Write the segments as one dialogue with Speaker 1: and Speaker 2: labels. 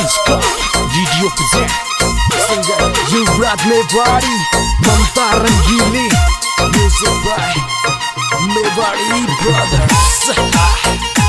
Speaker 1: इसका video present Yuvraj Mewari Mamta Rangili music by Mewari brothers.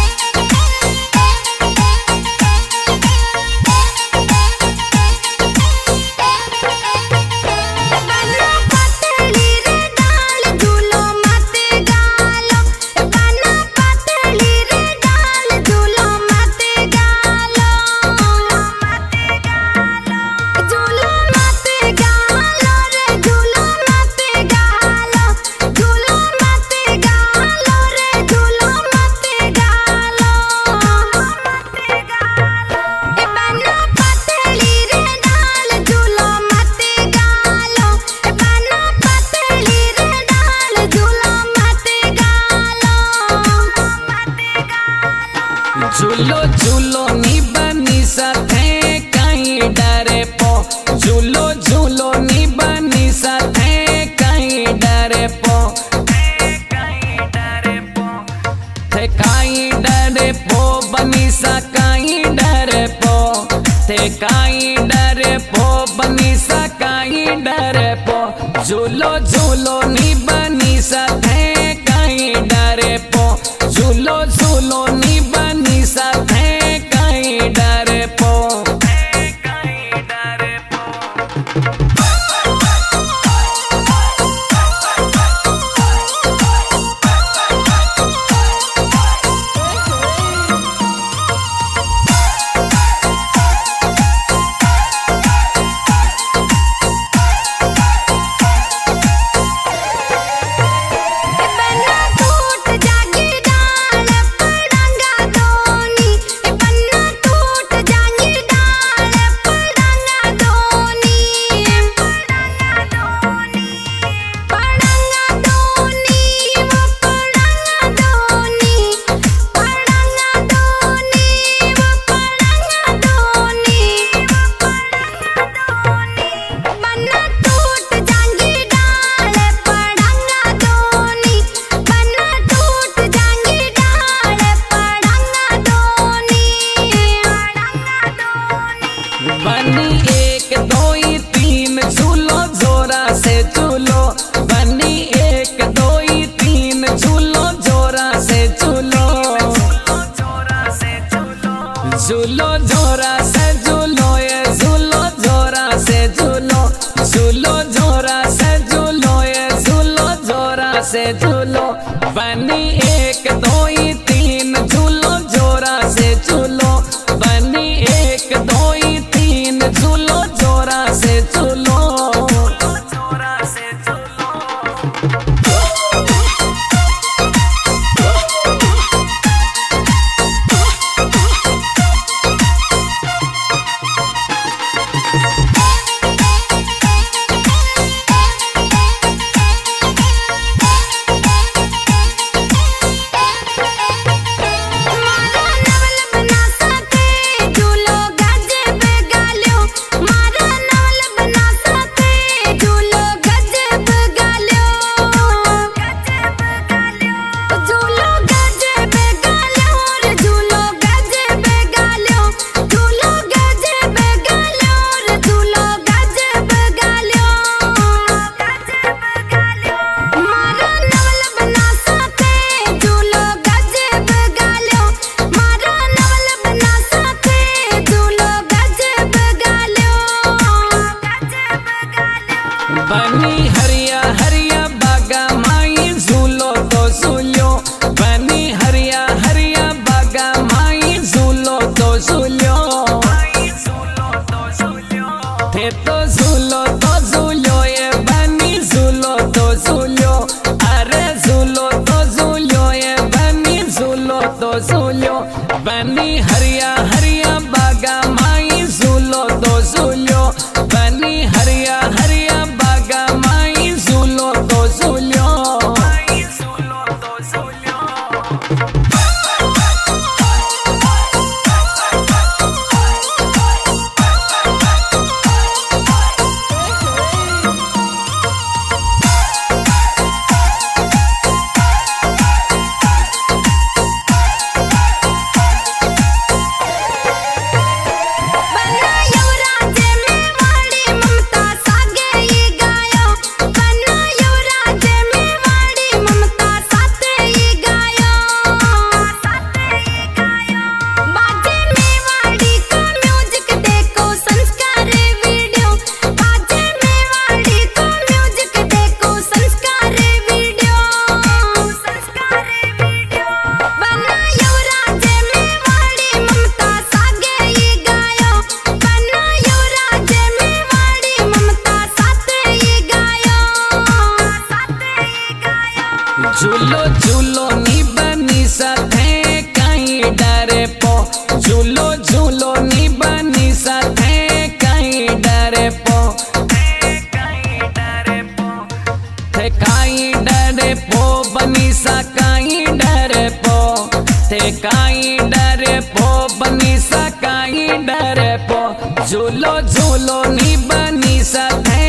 Speaker 2: झूलो झूलो नी बनी साथे कहीं डरे पो, झूलो झूलो नी बनी साथे कहीं डरे पो, थे कहीं डरे पो बनी सा कहीं डरे पो, थे कहीं डरे पो बनी सा कहीं डरे पो, झूलो झूलो नी बनी साथे कहीं डरे पो, झूलो झूलो नी बनी साथे कहीं डरे पो। बनी एक दो ही तीन झूलो जोरा से झूलो, बनी एक दो ही तीन झूलो जोरा से झूलो, झूलो जोरा से झूलो ये झूलो जोरा से झूलो, झूलो जोरा से झूलो ये झूलो जोरा से झूलो, बनी एक दो ही तीन झूलो जोरा से झूलो, बनी एक दो ही तीन झूलो जोरा से झूलो। बनी हरिया हरिया बागा माई झूलो तो झूलो, बनी हरिया हरिया बागा माई झूलो तो झूलो, थे तो झूलो ये बनी झूलो तो झूलो, अरे झूलो तो झूलो ये बनी झूलो तो झूलो, बनी हरिया हरिया बागा माई झूलो तो झूलो, बनी हरिया हरिया बागा माई झूलो तो झूलो। थे काई डरे पो बनी सा काई डरे पो झूलो झूलो नी बनी सा थे